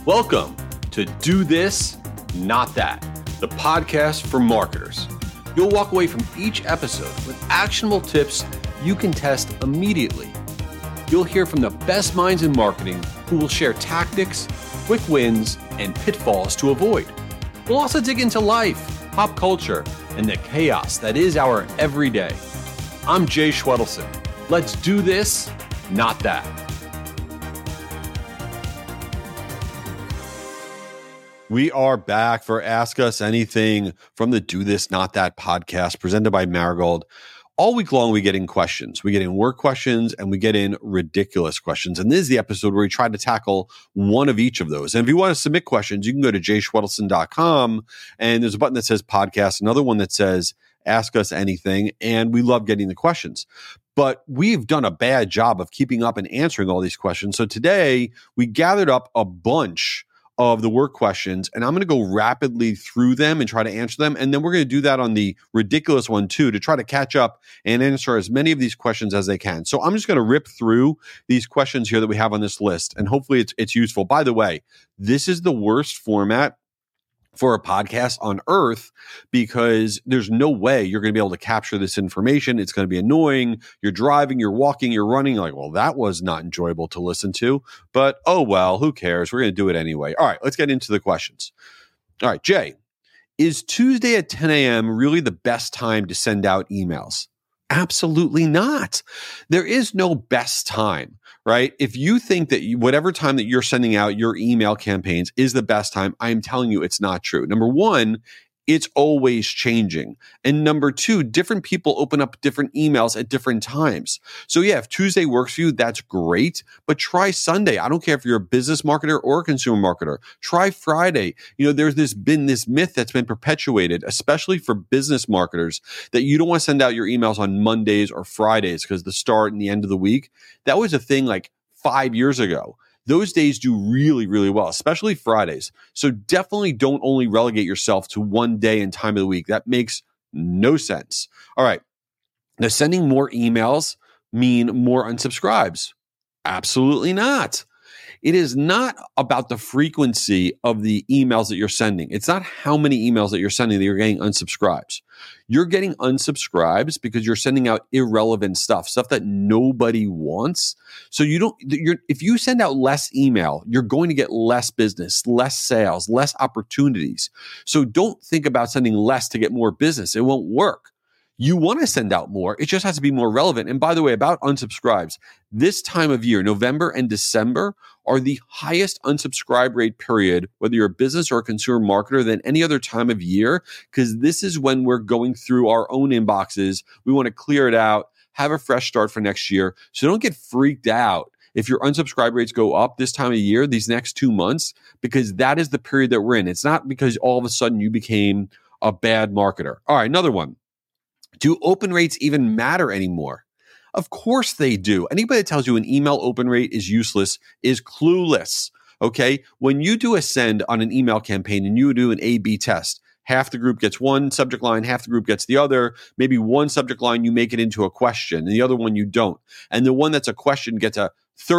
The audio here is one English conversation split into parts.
Welcome to Do This, Not That, the podcast for marketers. You'll walk away from each episode with actionable tips you can test immediately. You'll hear from the best minds in marketing who will share tactics, quick wins, and pitfalls to avoid. We'll also dig into life, pop culture, and the chaos that is our everyday. I'm Jay Schwedelson. Let's do this, not that. We are back for Ask Us Anything from the Do This, Not That podcast presented by Marigold. All week long, we get in questions. We get in work questions and we get in ridiculous questions. And this is the episode where we try to tackle one of each of those. And if you want to submit questions, you can go to jayschwedelson.com and there's a button that says podcast, another one that says Ask Us Anything. And we love getting the questions. But we've done a bad job of keeping up and answering all these questions. So today we gathered up a bunch of the work questions, and I'm going to go rapidly through them and try to answer them. And then we're going to do that on the ridiculous one too, to try to catch up and answer as many of these questions as they can. So I'm just going to rip through these questions here that we have on this list, and hopefully it's useful. By the way, this is the worst format for a podcast on earth because there's no way you're going to be able to capture this information. It's going to be annoying. You're driving, you're walking, you're running. You're like, well, that was not enjoyable to listen to, but oh, well, who cares? We're going to do it anyway. All right, let's get into the questions. All right, Jay, is Tuesday at 10 a.m. really the best time to send out emails? Absolutely not. There is no best time, right? If you think that whatever time that you're sending out your email campaigns is the best time, I am telling you it's not true. Number one, it's always changing. And number two, different people open up different emails at different times. So yeah, if Tuesday works for you, that's great, but try Sunday. I don't care if you're a business marketer or a consumer marketer. Try Friday. You know, there's been this myth that's been perpetuated, especially for business marketers, that you don't want to send out your emails on Mondays or Fridays because the start and the end of the week. That was a thing like 5 years ago. Those days do really, really well, especially Fridays. So definitely don't only relegate yourself to one day and time of the week. That makes no sense. All right. Now, sending more emails mean more unsubscribes? Absolutely not. It is not about the frequency of the emails that you're sending. It's not how many emails that you're sending that you're getting unsubscribes. You're getting unsubscribes because you're sending out irrelevant stuff that nobody wants. So if you send out less email, you're going to get less business, less sales, less opportunities. So don't think about sending less to get more business. It won't work. You want to send out more. It just has to be more relevant. And by the way, about unsubscribes, this time of year, November and December, are the highest unsubscribe rate period, whether you're a business or a consumer marketer, than any other time of year, because this is when we're going through our own inboxes. We want to clear it out, have a fresh start for next year. So don't get freaked out if your unsubscribe rates go up this time of year, these next 2 months, because that is the period that we're in. It's not because all of a sudden you became a bad marketer. All right, another one. Do open rates even matter anymore? Of course they do. Anybody that tells you an email open rate is useless is clueless, okay? When you do a send on an email campaign and you do an A/B test, half the group gets one subject line, half the group gets the other. Maybe one subject line you make it into a question and the other one you don't. And the one that's a question gets a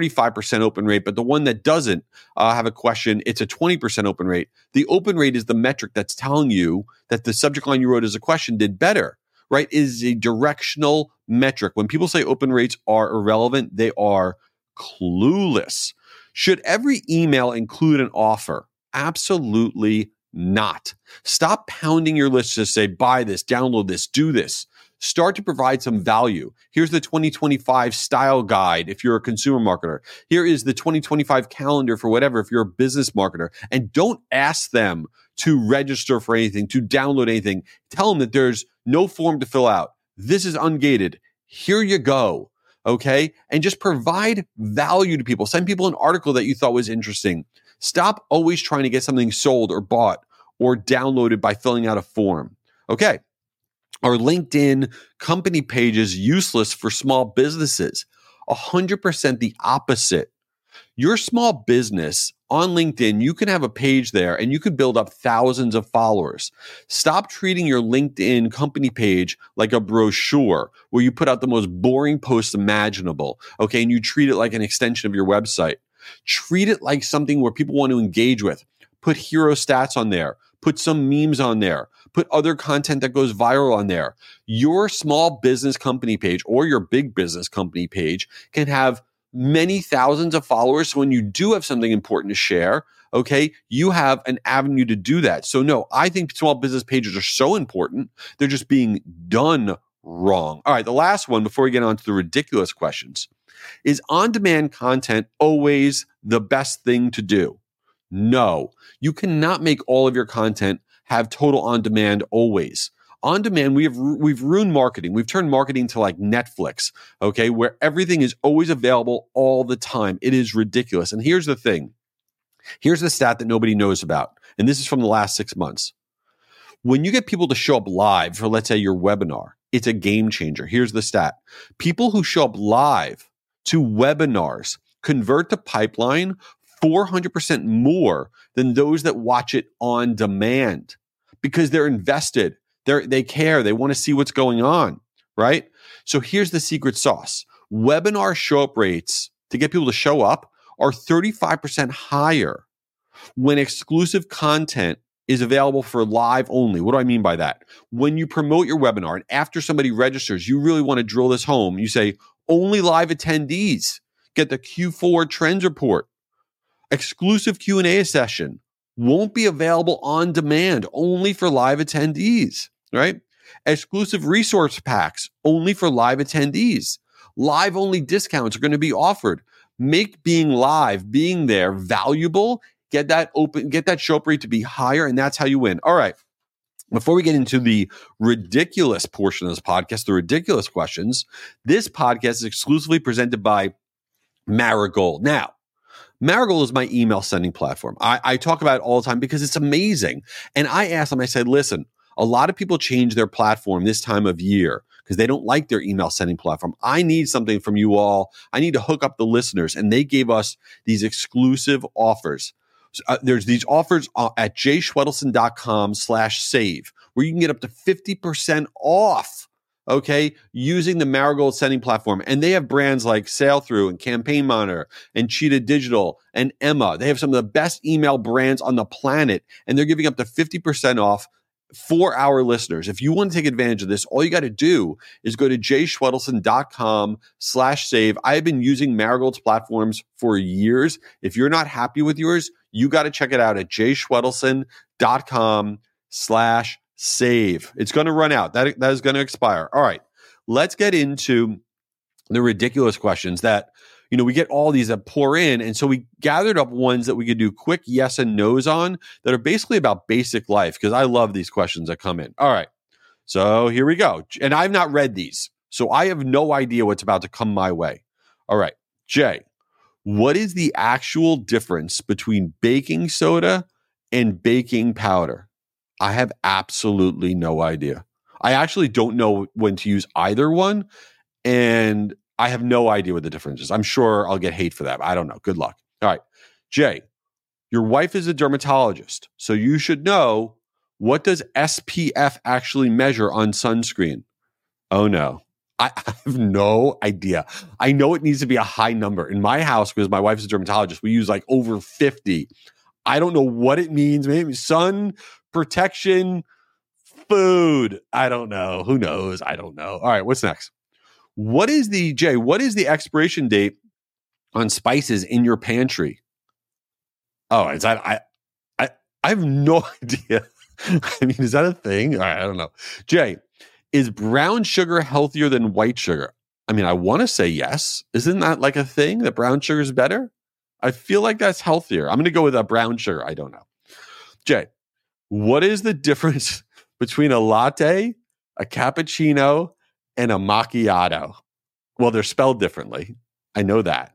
35% open rate, but the one that doesn't have a question, it's a 20% open rate. The open rate is the metric that's telling you that the subject line you wrote as a question did better. Right, is a directional metric. When people say open rates are irrelevant, they are clueless. Should every email include an offer? Absolutely not. Stop pounding your list to say, buy this, download this, do this. Start to provide some value. Here's the 2025 style guide if you're a consumer marketer. Here is the 2025 calendar for whatever if you're a business marketer. And don't ask them to register for anything, to download anything. Tell them that there's no form to fill out. This is ungated. Here you go. Okay? And just provide value to people. Send people an article that you thought was interesting. Stop always trying to get something sold or bought or downloaded by filling out a form. Okay. Are LinkedIn company pages useless for small businesses? 100% the opposite. Your small business on LinkedIn, you can have a page there and you could build up thousands of followers. Stop treating your LinkedIn company page like a brochure where you put out the most boring posts imaginable, okay? And you treat it like an extension of your website. Treat it like something where people want to engage with. Put hero stats on there. Put some memes on there. Put other content that goes viral on there. Your small business company page or your big business company page can have many thousands of followers. So when you do have something important to share, okay, you have an avenue to do that. So no, I think small business pages are so important. They're just being done wrong. All right, the last one before we get on to the ridiculous questions. Is on-demand content always the best thing to do? No, you cannot make all of your content have total on-demand always. On-demand, we've ruined marketing. We've turned marketing to like Netflix, okay, where everything is always available all the time. It is ridiculous. And here's the thing. Here's the stat that nobody knows about. And this is from the last 6 months. When you get people to show up live for, let's say, your webinar, it's a game changer. Here's the stat. People who show up live to webinars convert to pipeline 400% more than those that watch it on demand because they're invested. They care. They want to see what's going on, right? So here's the secret sauce. Webinar show up rates to get people to show up are 35% higher when exclusive content is available for live only. What do I mean by that? When you promote your webinar and after somebody registers, you really want to drill this home. You say, only live attendees get the Q4 trends report. Exclusive Q&A session won't be available on demand, only for live attendees, right? Exclusive resource packs only for live attendees. Live only discounts are going to be offered. Make being live, being there valuable. Get that show up rate to be higher, and that's how you win. All right. Before we get into the ridiculous portion of this podcast, the ridiculous questions, this podcast is exclusively presented by Marigold. Now, Marigold is my email sending platform. I talk about it all the time because it's amazing. And I asked them, I said, listen, a lot of people change their platform this time of year because they don't like their email sending platform. I need something from you all. I need to hook up the listeners. And they gave us these exclusive offers. There's these offers at jschwedelson.com/save where you can get up to 50% off, okay, using the Marigold sending platform. And they have brands like Sailthrough and Campaign Monitor and Cheetah Digital and Emma. They have some of the best email brands on the planet, and they're giving up to 50% off for our listeners. If you want to take advantage of this, all you got to do is go to jschwedelson.com/save. I've been using Marigold's platforms for years. If you're not happy with yours, you got to check it out at jschwedelson.com/save. It's going to run out. That is going to expire. All right. Let's get into the ridiculous questions that, we get all these that pour in. And so we gathered up ones that we could do quick yes and no's on that are basically about basic life because I love these questions that come in. All right. So here we go. And I've not read these, so I have no idea what's about to come my way. All right. Jay, what is the actual difference between baking soda and baking powder? I have absolutely no idea. I actually don't know when to use either one. And I have no idea what the difference is. I'm sure I'll get hate for that. I don't know. Good luck. All right. Jay, your wife is a dermatologist, so you should know, what does SPF actually measure on sunscreen? Oh, no. I have no idea. I know it needs to be a high number. In my house, because my wife is a dermatologist, we use like over 50. I don't know what it means. Maybe sun protection, food. I don't know. Who knows? I don't know. All right. What's next? What is the expiration date on spices in your pantry? Oh, is that I have no idea. I mean, is that a thing? All right, I don't know. Jay, is brown sugar healthier than white sugar? I mean, I want to say yes. Isn't that like a thing that brown sugar is better? I feel like that's healthier. I'm going to go with a brown sugar. I don't know. Jay, what is the difference between a latte, a cappuccino, and a macchiato? Well, they're spelled differently. I know that.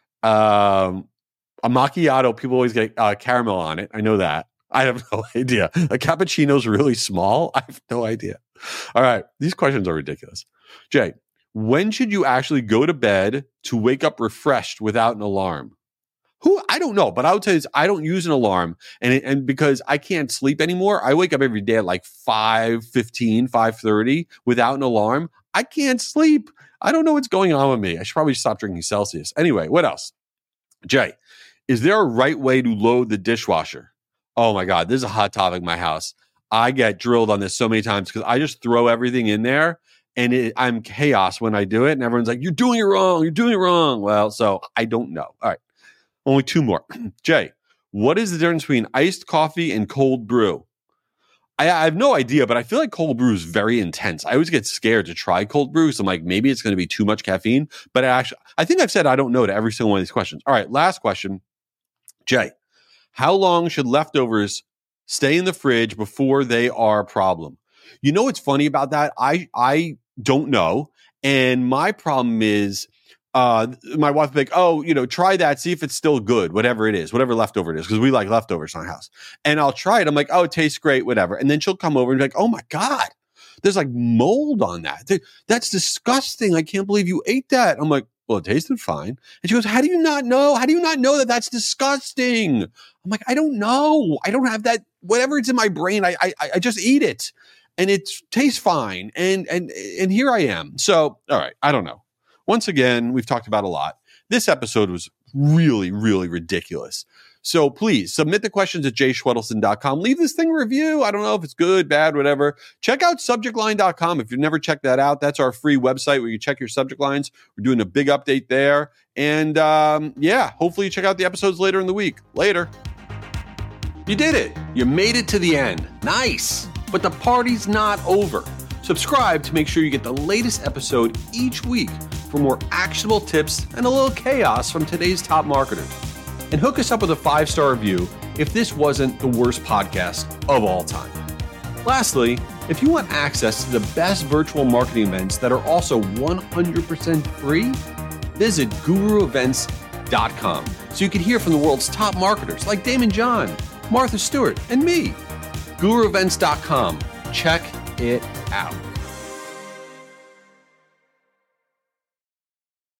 A macchiato, people always get caramel on it. I know that. I have no idea. A cappuccino's really small. I have no idea. All right. These questions are ridiculous. Jay, when should you actually go to bed to wake up refreshed without an alarm? I don't know, but I would tell you this, I don't use an alarm. And because I can't sleep anymore, I wake up every day at like 5:15, 5:30 without an alarm. I can't sleep. I don't know what's going on with me. I should probably stop drinking Celsius. Anyway, what else? Jay, is there a right way to load the dishwasher? Oh my God, this is a hot topic in my house. I get drilled on this so many times because I just throw everything in there and I'm chaos when I do it. And everyone's like, you're doing it wrong. You're doing it wrong. Well, so I don't know. All right. Only two more. Jay, what is the difference between iced coffee and cold brew? I have no idea, but I feel like cold brew is very intense. I always get scared to try cold brew. So I'm like, maybe it's going to be too much caffeine. But I think I've said I don't know to every single one of these questions. All right. Last question. Jay, how long should leftovers stay in the fridge before they are a problem? You know what's funny about that? I don't know. And my problem is my wife will be like, oh, try that, see if it's still good, whatever it is, whatever leftover it is, because we like leftovers in our house. And I'll try it. I'm like, oh, it tastes great, whatever. And then she'll come over and be like, oh my God, there's like mold on that. That's disgusting. I can't believe you ate that. I'm like, well, it tasted fine. And she goes, how do you not know? How do you not know that that's disgusting? I'm like, I don't know. I don't have that. Whatever it's in my brain, I just eat it. And it tastes fine. And here I am. So, all right, I don't know. Once again, we've talked about a lot. This episode was really, really ridiculous. So please submit the questions at jschwedelson.com. Leave this thing a review. I don't know if it's good, bad, whatever. Check out subjectline.com. If you've never checked that out, that's our free website where you check your subject lines. We're doing a big update there. And hopefully you check out the episodes later in the week. Later. You did it. You made it to the end. Nice. But the party's not over. Subscribe to make sure you get the latest episode each week for more actionable tips and a little chaos from today's top marketers. And hook us up with a 5-star review if this wasn't the worst podcast of all time. Lastly, if you want access to the best virtual marketing events that are also 100% free, visit guruevents.com so you can hear from the world's top marketers like Damon John, Martha Stewart, and me. guruevents.com. Check it out.